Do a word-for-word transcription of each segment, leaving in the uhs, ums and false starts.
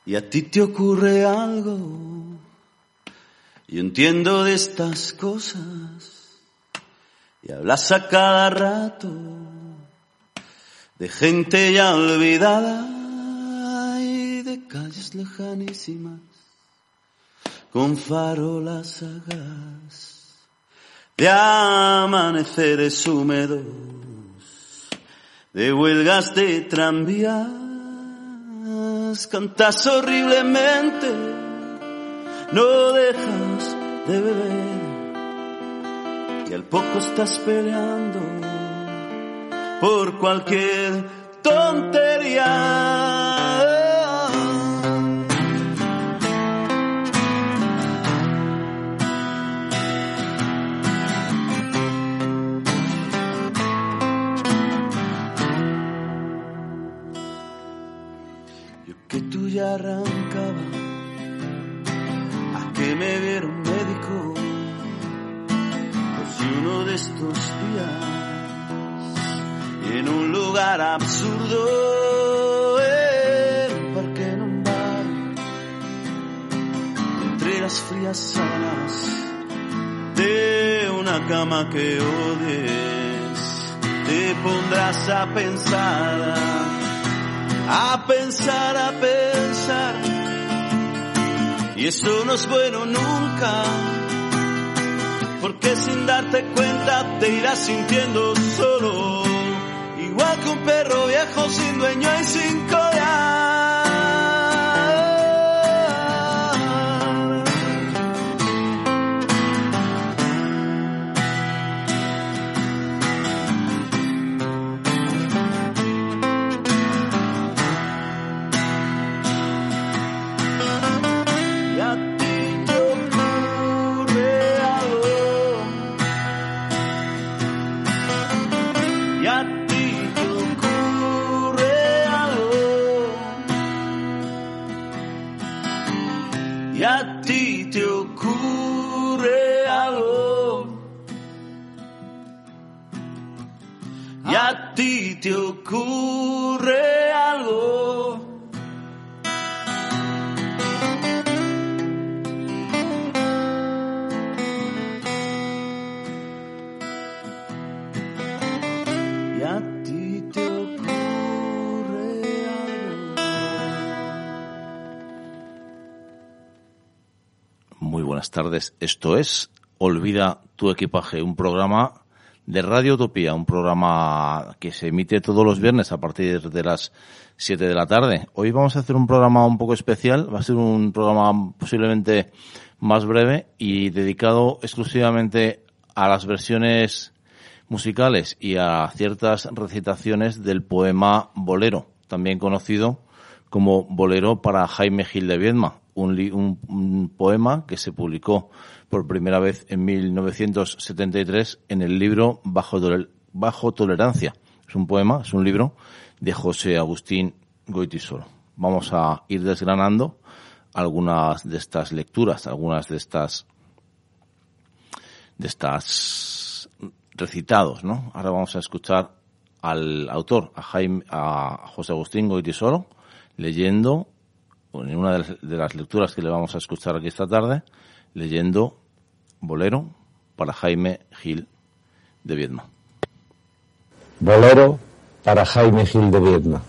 y a ti te ocurre algo. Yo entiendo de estas cosas y hablas a cada rato de gente ya olvidada y de calles lejanísimas con farolas a gas, de amaneceres húmedos, de huelgas de tranvías. Cantas horriblemente, no dejas de beber y al poco estás peleando por cualquier tontería. Que tú ya arrancaba a que me viera un médico, por si uno de estos días y en un lugar absurdo, en un parque, en un bar, entre las frías sábanas de una cama que odies, te pondrás a pensar. A pensar, a pensar, y eso no es bueno nunca, porque sin darte cuenta te irás sintiendo solo, igual que un perro viejo sin dueño y sin collar. Y a ti te ocurre algo, y a ti te ocurre algo. Y a ti te ocurre algo. Muy buenas tardes. Esto es Olvida tu equipaje, un programa de Radio Utopía, un programa que se emite todos los viernes a partir de las siete de la tarde. Hoy vamos a hacer un programa un poco especial, va a ser un programa posiblemente más breve y dedicado exclusivamente a las versiones musicales y a ciertas recitaciones del poema Bolero, también conocido como Bolero para Jaime Gil de Viedma, un, li- un, un poema que se publicó por primera vez en mil novecientos setenta y tres en el libro Bajo, Tol- Bajo Tolerancia. Es un poema, es un libro de José Agustín Goytisolo. Vamos a ir desgranando algunas de estas lecturas, algunas de estas de estas recitados, ¿no? Ahora vamos a escuchar al autor, a Jaime, a José Agustín Goytisolo, leyendo, en una de las, de las lecturas que le vamos a escuchar aquí esta tarde, leyendo Bolero para Jaime Gil de Viedma. Bolero para Jaime Gil de Viedma.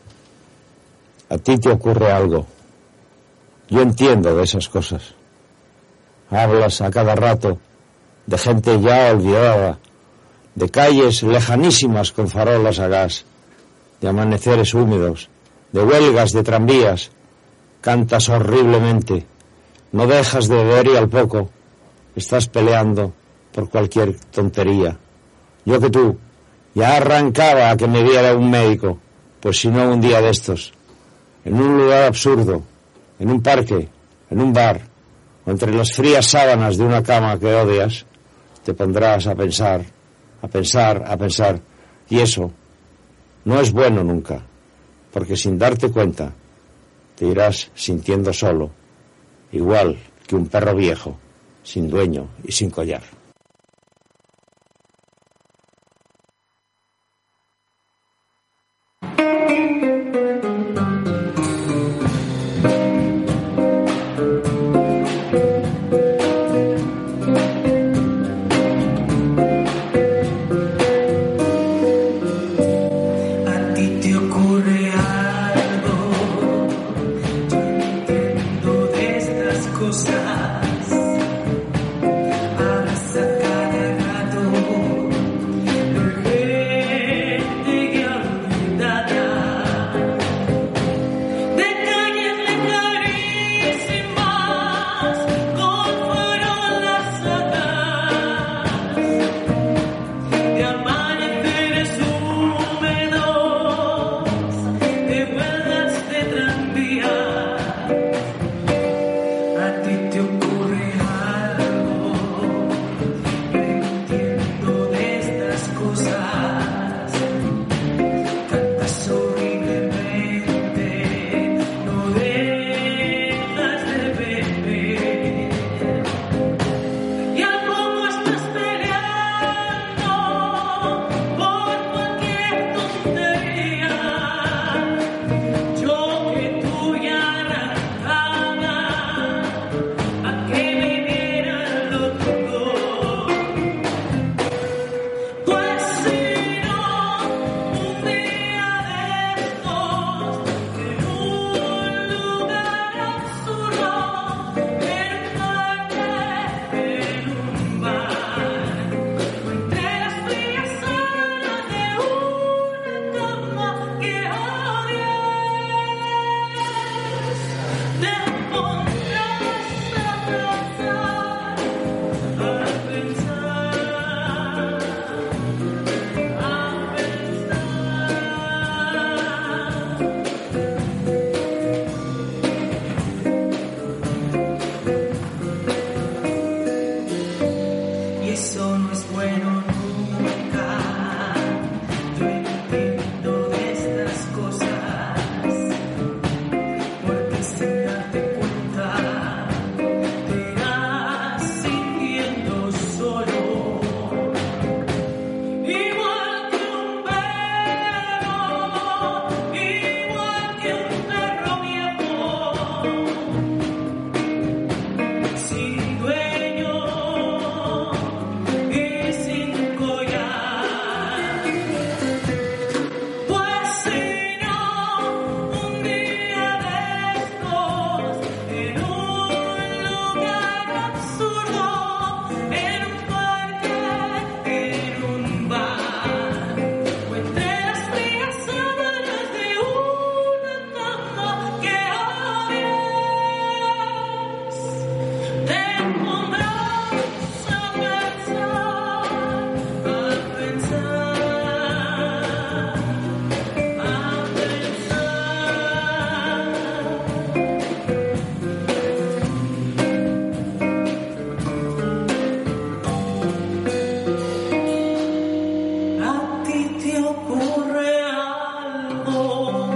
A ti te ocurre algo. Yo entiendo de esas cosas. Hablas a cada rato de gente ya olvidada, de calles lejanísimas con farolas a gas, de amaneceres húmedos, de huelgas de tranvías. Cantas horriblemente, no dejas de beber y al poco estás peleando por cualquier tontería. Yo que tú ya arrancaba a que me viera un médico, pues si no un día de estos, en un lugar absurdo, en un parque, en un bar, o entre las frías sábanas de una cama que odias, te pondrás a pensar, a pensar, a pensar, y eso no es bueno nunca, porque sin darte cuenta te irás sintiendo solo, igual que un perro viejo, sin dueño y sin collar. te ocurre algo, yo entiendo de estas cosas. Hablas a cada rato de gente que olvidada, de calles lejanísimas con farolas atadas, de amaneceres húmedos, de huelgas de tranvía. A ti te ocurre algo, yo entiendo de estas cosas. Cantas horriblemente, no dejas de beber, y a poco estás peleando por cualquier tontería. Yo que tuya arrancaba a que viviera loco. Pues si no, un día de estos, en un lugar absurdo, en un parque, en un bar, o entre las frías sábanas de una cama que odias, te pondrás a pensar, a pensar, a pensar. Y eso no es bueno nunca. Yo entiendo de estas cosas, porque sin darte cuenta te irás sintiendo solo, igual que un perro, igual que un perro viejo, sin dueño y sin collar. Pues si no, un día de estos, en un lugar absurdo, en un parque, en un bar, o entre las frías sábanas de una cama que odias, te pondrás a pensar, a pensar, a pensar. A ti te ocurre algo.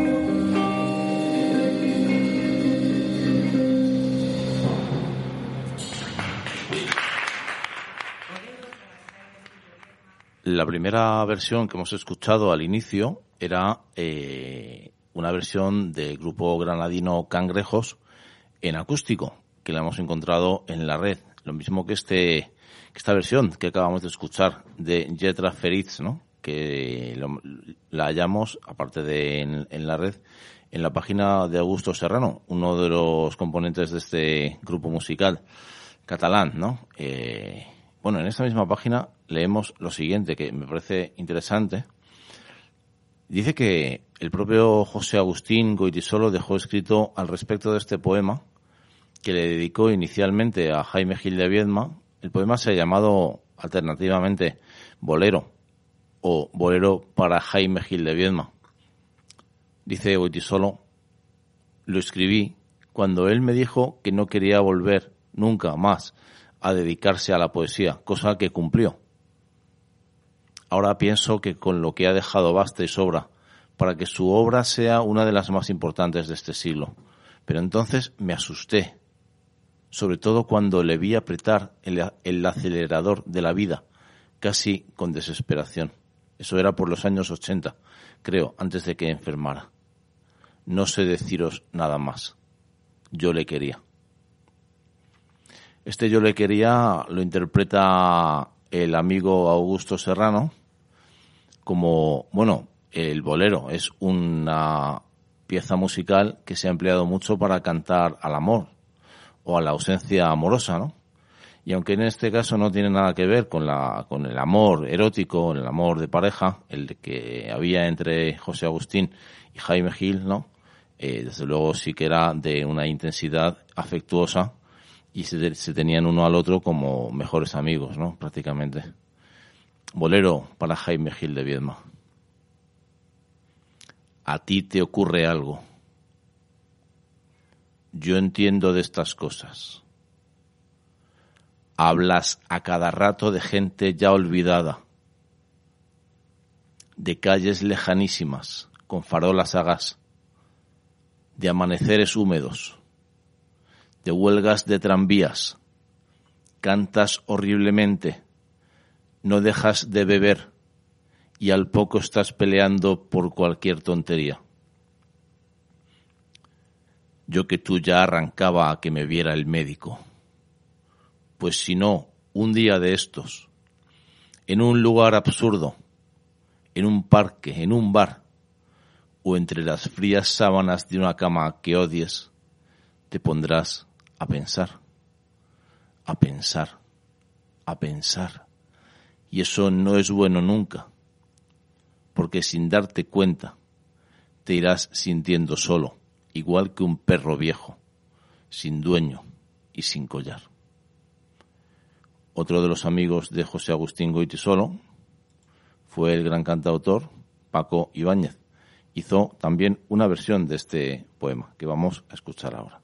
La primera versión que hemos escuchado al inicio era eh, una versión del grupo granadino Cangrejos en acústico, que la hemos encontrado en la red. Lo mismo que este que esta versión que acabamos de escuchar de Yetra Feritz, ¿no? Que lo- la hallamos, aparte de en, en la red, en la página de Augusto Serrano, uno de los componentes de este grupo musical catalán, ¿no? Eh, bueno, en esta misma página leemos lo siguiente, que me parece interesante. Dice que el propio José Agustín Goytisolo dejó escrito al respecto de este poema, que le dedicó inicialmente a Jaime Gil de Viedma. El poema se ha llamado alternativamente Bolero o Bolero para Jaime Gil de Viedma. Dice Goytisolo: lo escribí cuando él me dijo que no quería volver nunca más a dedicarse a la poesía, cosa que cumplió. Ahora pienso que con lo que ha dejado basta y sobra para que su obra sea una de las más importantes de este siglo. Pero entonces me asusté, sobre todo cuando le vi apretar el, el acelerador de la vida, casi con desesperación. Eso era por los años ochenta, creo, antes de que enfermara. No sé deciros nada más. Yo le quería. Este yo le quería lo interpreta el amigo Augusto Serrano como, bueno, El bolero es una pieza musical que se ha empleado mucho para cantar al amor o a la ausencia amorosa, ¿no? Y aunque en este caso no tiene nada que ver con la con el amor erótico, el amor de pareja, el que había entre José Agustín y Jaime Gil, ¿no? Eh, desde luego sí que era de una intensidad afectuosa y se, se tenían uno al otro como mejores amigos, ¿no? Prácticamente. Bolero para Jaime Gil de Viedma. A ti te ocurre algo. Yo entiendo de estas cosas. Hablas a cada rato de gente ya olvidada, de calles lejanísimas con farolas a gas, de amaneceres húmedos, de huelgas de tranvías. Cantas horriblemente, no dejas de beber y al poco estás peleando por cualquier tontería. Yo que tú ya arrancaba a que me viera el médico. Pues si no, un día de estos, en un lugar absurdo, en un parque, en un bar, o entre las frías sábanas de una cama que odies, te pondrás a pensar, a pensar, a pensar. Y eso no es bueno nunca, porque sin darte cuenta te irás sintiendo solo, igual que un perro viejo, sin dueño y sin collar. Otro de los amigos de José Agustín Goytisolo fue el gran cantautor Paco Ibáñez. Hizo también una versión de este poema que vamos a escuchar ahora.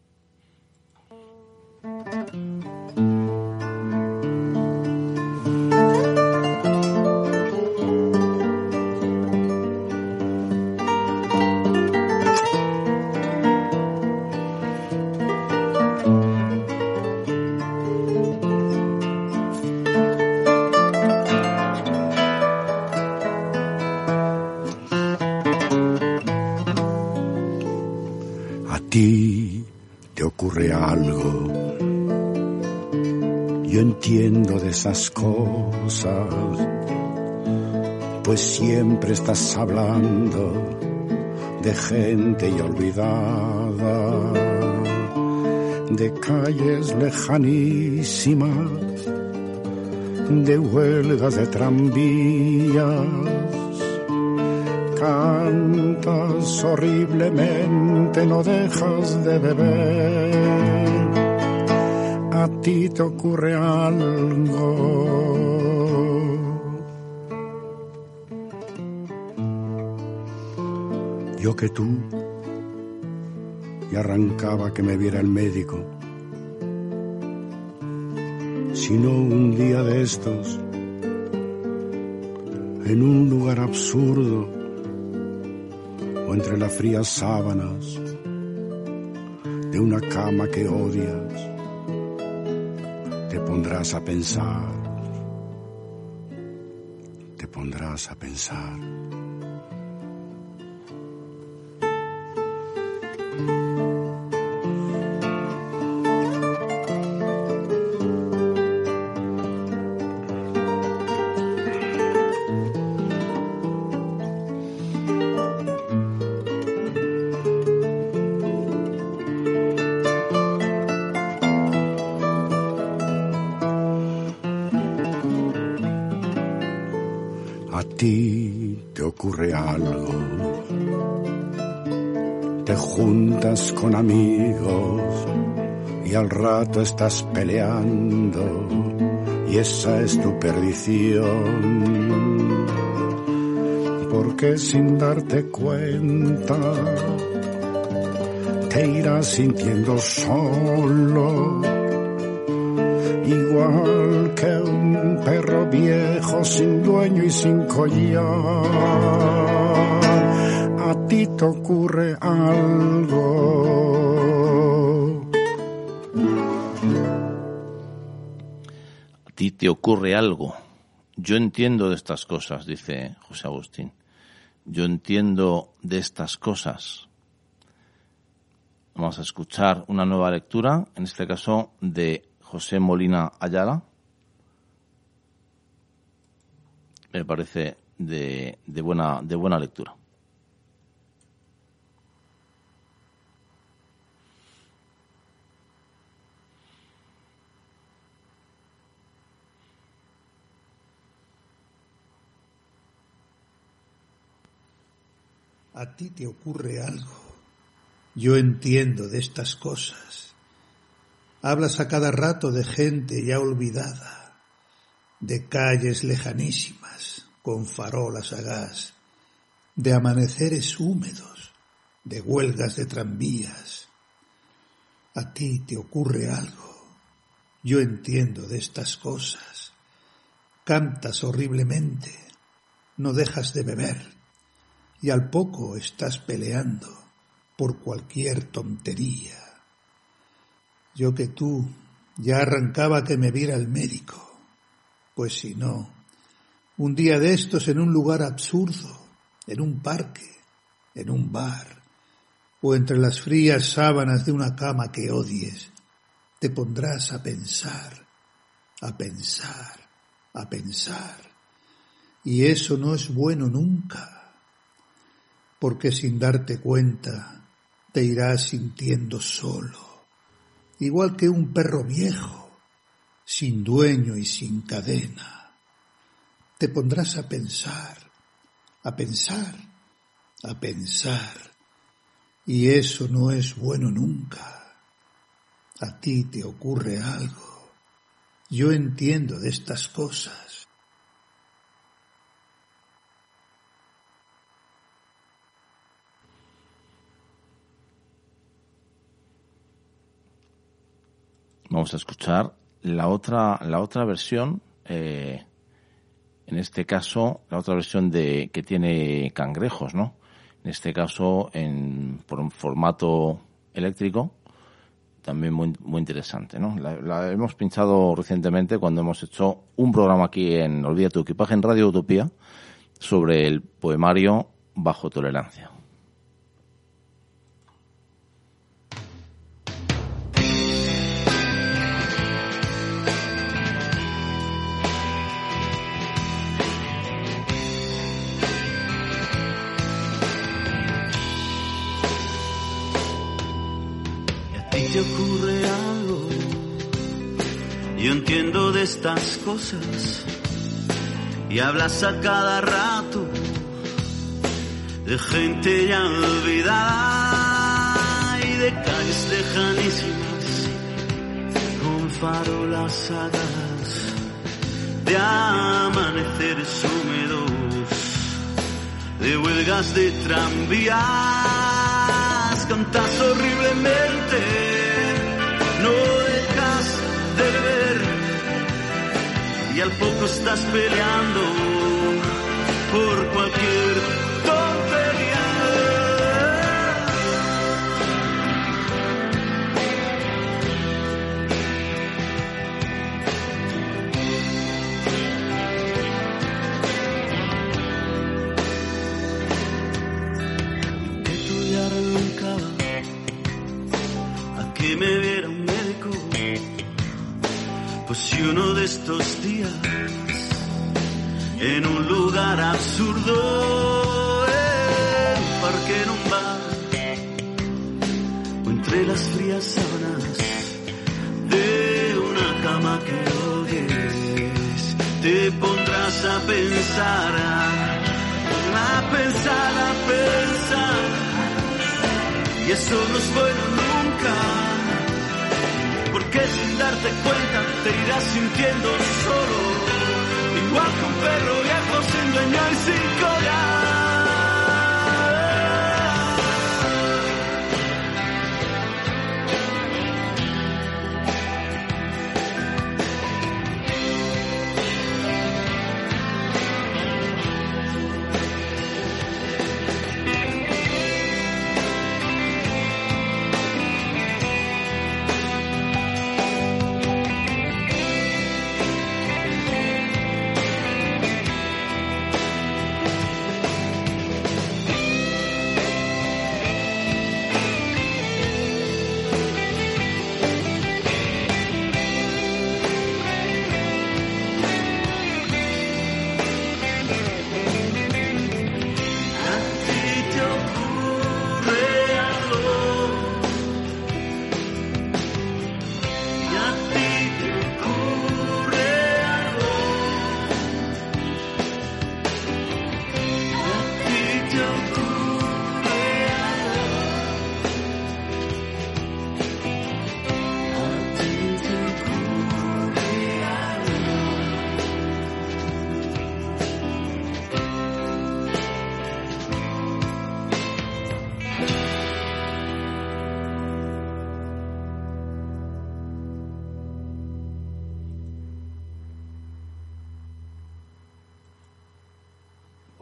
A ti te ocurre algo, yo entiendo de esas cosas, pues siempre estás hablando de gente ya olvidada, de calles lejanísimas, de huelgas de tranvías. Cantas horriblemente, no dejas de beber. A ti te ocurre algo. Yo que tú, y arrancaba que me viera el médico. Si no un día de estos, en un lugar absurdo, o entre las frías sábanas de una cama que odias, te pondrás a pensar, te pondrás a pensar. A ti te ocurre algo, te juntas con amigos y al rato estás peleando y esa es tu perdición, porque sin darte cuenta te irás sintiendo solo, igual que un perro viejo sin dueño y sin collar. A ti te ocurre algo. A ti te ocurre algo. Yo entiendo de estas cosas, dice José Agustín. Yo entiendo de estas cosas. Vamos a escuchar una nueva lectura, en este caso de José Molina Ayala. Me parece de, de buena de buena lectura. A ti te ocurre algo. Yo entiendo de estas cosas. Hablas a cada rato de gente ya olvidada, de calles lejanísimas con farolas a gas, de amaneceres húmedos, de huelgas de tranvías. A ti te ocurre algo. Yo entiendo de estas cosas. Cantas horriblemente, no dejas de beber, y al poco estás peleando por cualquier tontería. Yo que tú ya arrancaba que me viera el médico, pues si no, un día de estos en un lugar absurdo, en un parque, en un bar, o entre las frías sábanas de una cama que odies, te pondrás a pensar, a pensar, a pensar, y eso no es bueno nunca. Porque sin darte cuenta te irás sintiendo solo, igual que un perro viejo, sin dueño y sin cadena. Te pondrás a pensar, a pensar, a pensar, y eso no es bueno nunca. A ti te ocurre algo. Yo entiendo de estas cosas. Vamos a escuchar la otra la otra versión, eh, en este caso la otra versión de que tiene Cangrejos, ¿no? En este caso en por un formato eléctrico, también muy muy interesante, ¿no? La, la hemos pinchado recientemente cuando hemos hecho un programa aquí en Olvida tu equipaje en Radio Utopía sobre el poemario Bajo Tolerancia. Te ocurre algo, yo entiendo de estas cosas, y hablas a cada rato de gente ya olvidada y de calles lejanísimas con farolas a gas, de amaneceres húmedos, de huelgas de tranvías. Cantas horriblemente, no dejas de beber, y al poco estás peleando por cualquier tontería. Que tú ya arrancaba a que me viera un médico, pues si uno de estos días en un lugar absurdo, en un parque, en un bar, o entre las frías sábanas de una cama que odies, te pondrás a pensar, a pensar, a pensar, y eso no es bueno nunca. Porque sin darte cuenta te irás sintiendo solo, igual que un perro viejo sin dueño y sin collar.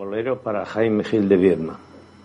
Bolero para Jaime Gil de Biedma.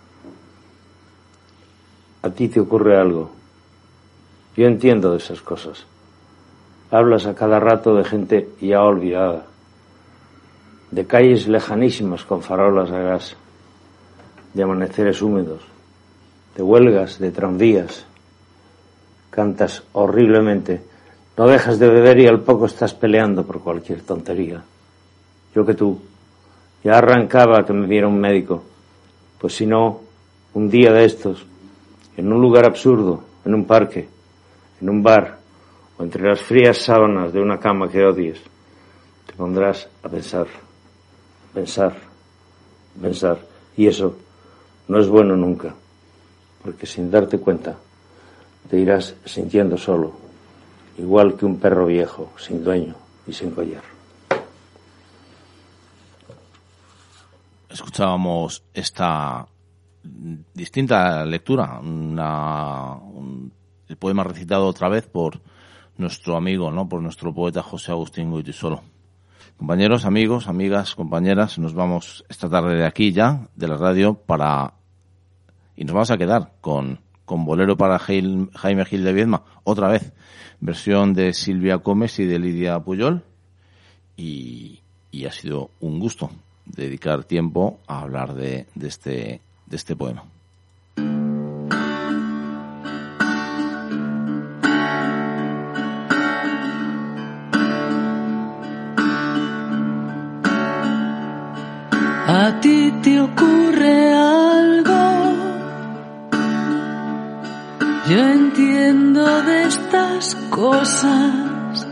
A ti te ocurre algo. Yo entiendo de esas cosas. Hablas a cada rato de gente ya olvidada, de calles lejanísimas con farolas a gas, de amaneceres húmedos, de huelgas, de tranvías. Cantas horriblemente, no dejas de beber y al poco estás peleando por cualquier tontería. Yo que tú, ya arrancaba que me viera un médico, pues si no, un día de estos, en un lugar absurdo, en un parque, en un bar, o entre las frías sábanas de una cama que odies, te pondrás a pensar, pensar, pensar, y eso no es bueno nunca, porque sin darte cuenta te irás sintiendo solo, igual que un perro viejo, sin dueño y sin collar. Escuchábamos esta distinta lectura, una, un, el poema recitado otra vez por nuestro amigo, ¿no? Por nuestro poeta José Agustín Goytisolo. Compañeros, amigos, amigas, compañeras, nos vamos esta tarde de aquí ya, de la radio, para y nos vamos a quedar con, con Bolero para Gil, Jaime Gil de Biedma, otra vez, versión de Silvia Comes y de Lidia Puyol, y, y ha sido un gusto dedicar tiempo a hablar de, de este de este poema. A ti te ocurre algo, yo entiendo de estas cosas.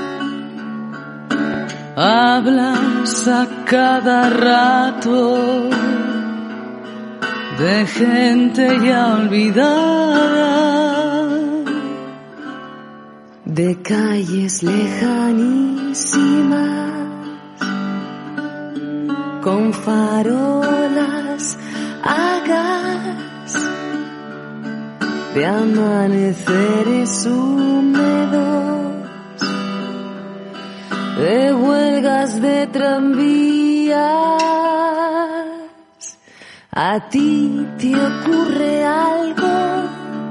Hablas a cada rato de gente ya olvidada, de calles lejanísimas, con farolas a gas, de amaneceres húmedos, de huelgas de tranvías. ¿A ti te ocurre algo?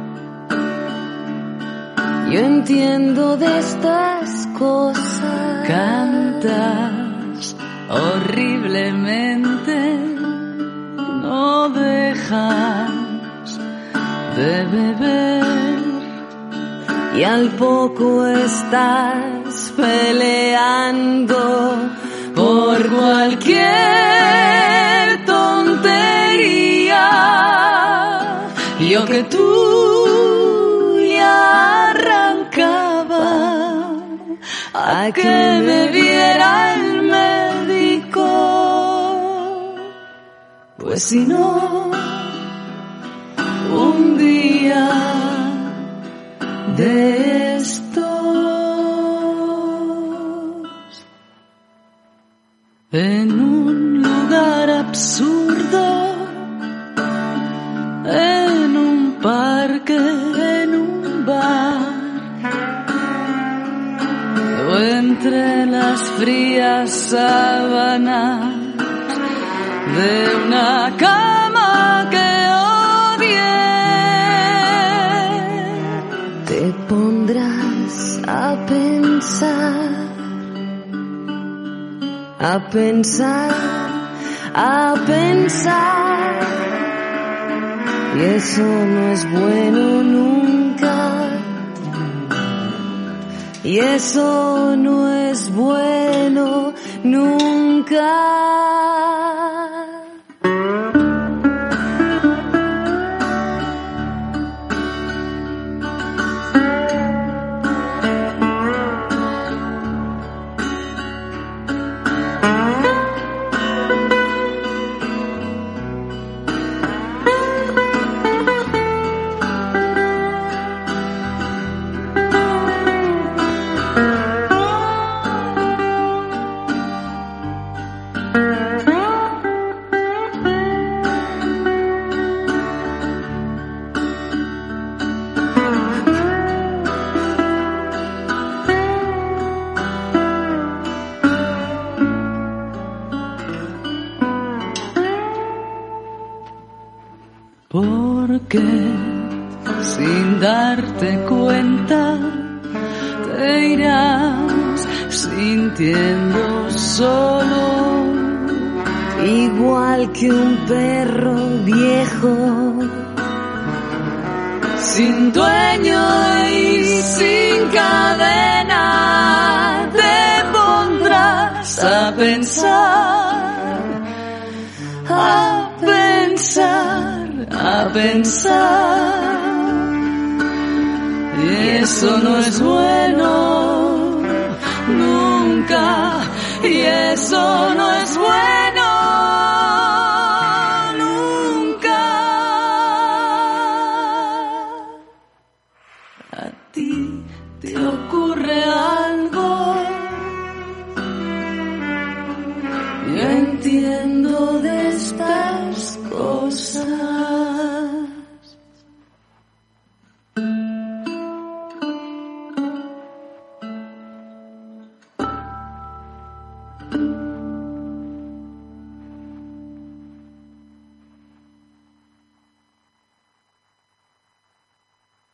Yo entiendo de estas cosas. Cantas horriblemente, no dejas de beber y al poco estás peleando por cualquier tontería. Yo que tú ya arrancaba a que me viera el médico, pues si no, un día de estos en un lugar absurdo, en un parque, en un bar, o entre las frías sábanas de una cama que odié, te pondrás a pensar, a pensar, a pensar, y eso no es bueno nunca, y eso no es bueno nunca. Thank you. Porque sin darte cuenta te irás sintiendo solo, igual que un perro viejo, sin dueño y sin cadena. Te pondrás a pensar, a pensar, a pensar, y eso no es bueno nunca, y eso no es bueno.